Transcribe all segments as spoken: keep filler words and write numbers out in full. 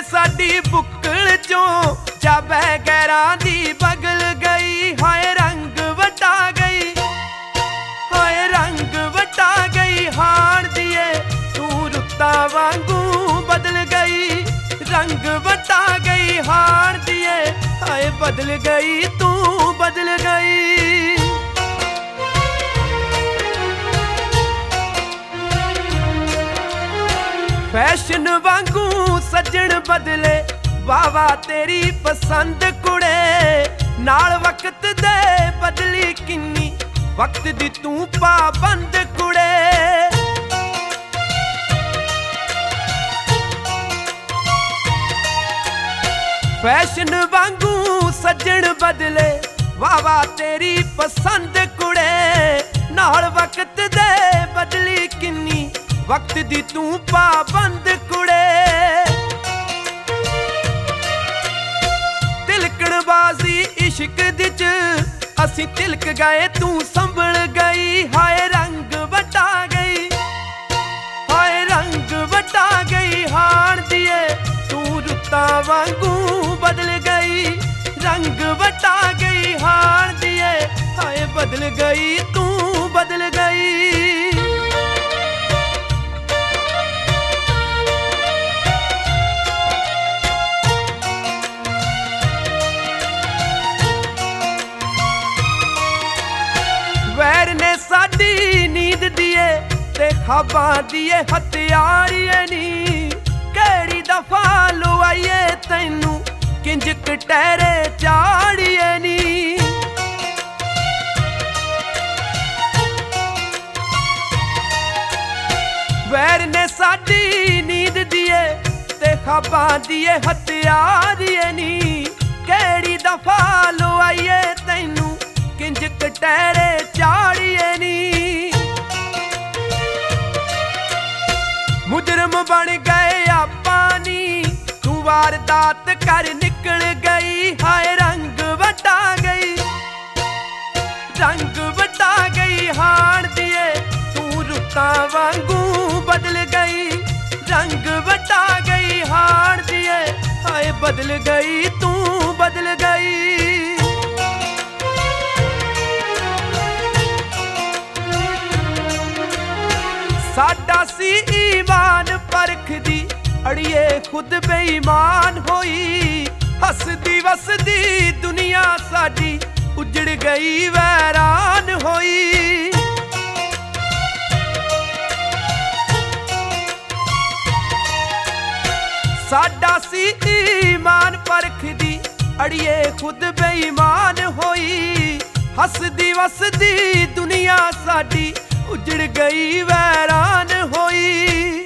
साडी बुक्कल चों जाबे गैरां दी बगल गई। हाय रंग वटा गई, हाय रंग वटा गई हाण दिए तू रुत्तां वांगू बदल गई। रंग वटा गई हाण दिए हाय बदल गई तू बदल गई। फैशन वांगू सज्जण बदले वावा तेरी पसंद कुड़े। नाल वक्त दे बदली किन्नी वक्त दी तू पाबंद कुड़े। फैशन वांगू सज्जण बदले वावा तेरी पसंद कुड़े। नाल वक्त दे बदली किन्नी वक्त दी तू पाबंद कुड़े। तिलकणबाजी इश्क दी च असी तिलक गए तू संभल गई। हाय रंग वटा गई, हाय रंग वटा गई हाण दिए तू रुत्तां वांगू बदल गई। रंग वटा गई हाण दिए हाय बदल गई तू बदल गई। वैर ने साडी नींद दिए ते ख्वाबां दिए हथियारिए नी। केड़ी दफा लुआइए तैनू किंज कटहरे चाड़िए नी। वैर ने साडी नींद दिए ते ख्वाबां दिए हथियारिए नी। केड़ी दफा लुआइए तैनू किंज कटहरे चाड़िए नी। मुजरम बन गए आपानी तू वारदात कर निकल गई। हाय रंग वटा गई, रंग वटा गई हाण दिए तू रुत्तां वांगू बदल गई। रंग वटा गई हाण दिए हाय बदल गई तू बदल गई। साडा सी ईमान परखदी अड़िए खुद बेईमान होई। हसदी वसदी दुनिया साडी उजड़ गई वैरान होई। साडा सी ईमान परखदी अड़िए खुद बेईमान होई। हसदी वसदी दुनिया साडी उजड़ गई वैरान होई।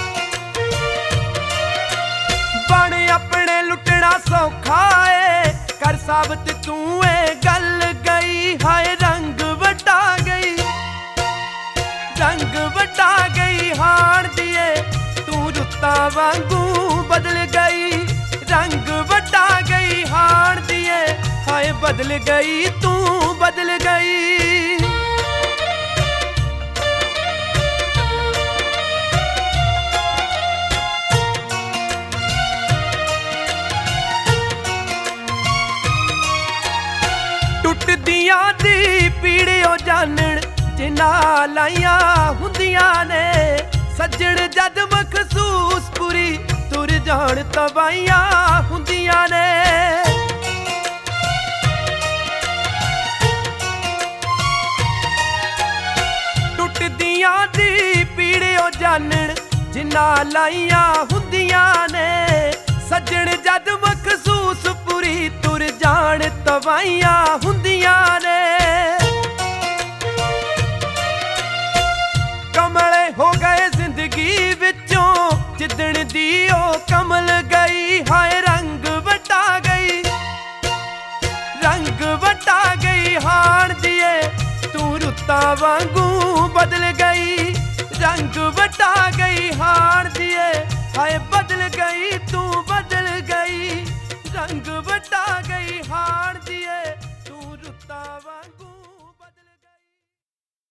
बण अपने लुटना सौखा है कर साबत तू ए गल गई। हाय रंग वटा गई, रंग वटा गई हाण दिए तू रुत्तां वांगू बदल गई। रंग वटा गई हाण दिए हाय बदल गई तू बदल गई। टुटदियां दी पीड़ियों जानन जिन्हां लाइयां हुंदियां ने। सज्जण जद मखसूस पूरी तुर जान तबाइयां हुंदियां ने। टुटदियां दी पीड़ियों जानन जिन्हां लाइयां हुंदियां ने। सज्जण जद मखसूस पूरी तुर जान तबाइयां हुंदियां ने। कमले हो गए जिंदगी विचों जिदण दी ओ कमल गई। हाय रंग वटा गई, रंग वटा गई हाण दिए तू रुत्तां वांगू बदल गई। रंग वटा गई हाण दिए हाय